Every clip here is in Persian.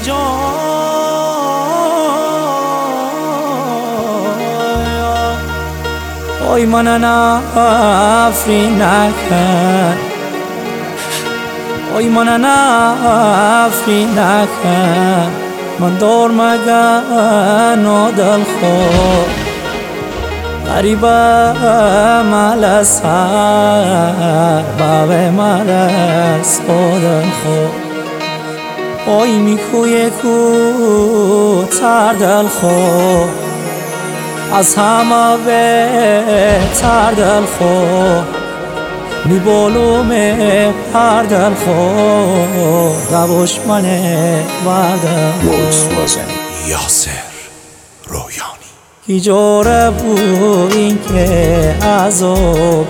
Oy manana Afrinakan, oy manana Afrinakan, man dor magan odal kho, gariba malasar, babe malas odal kho. Oy mikuye ku tardal kho, از همه بهتر دلخو میبالومه هر دلخو دبوش منه بردلخو یاسر رویانی ایجاره بود این که از او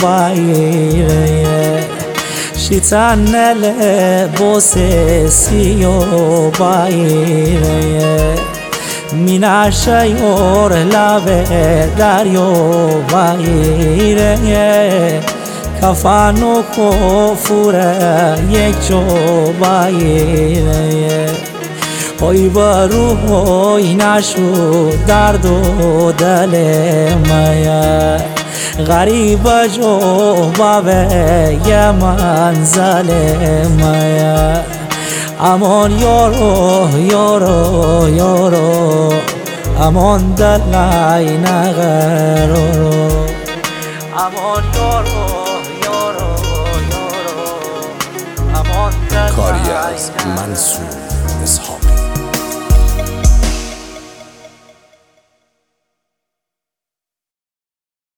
بایره شیطن لباس سیاه بایره مینا شیور لب دریا بایره کفن و کفوره یک جا بایره های بروی نشود درد و دل مایه غریب جو بابه یه منزل مایه امان یارو یارو یارو امان دلای نغرو امان یارو یارو یارو امان دلای کاری از منصور اسحاقی.